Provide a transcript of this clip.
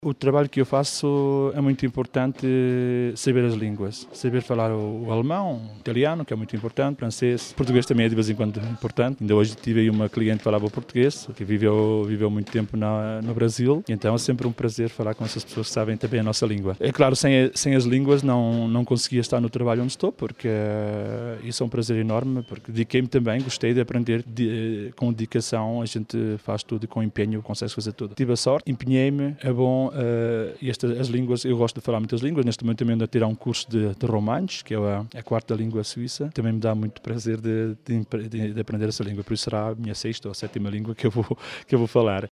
O trabalho que eu faço é muito importante saber as línguas, saber falar o alemão, o italiano, que é muito importante, francês, português também é de vez em quando importante. Ainda hoje tive aí uma cliente que falava português, que viveu muito tempo no Brasil, e então é sempre um prazer falar com essas pessoas que sabem também a nossa língua. É claro, sem as línguas não conseguia estar no trabalho onde estou, porque isso é um prazer enorme, porque dediquei-me também, gostei de aprender com dedicação, a gente faz tudo com empenho, consegue fazer tudo. Tive a sorte, empenhei-me, é bom. As línguas, eu gosto de falar muitas línguas, neste momento também ando a tirar um curso de romanches, que é a quarta língua suíça, também me dá muito prazer de aprender essa língua, por isso será a minha sexta ou sétima língua que eu vou falar.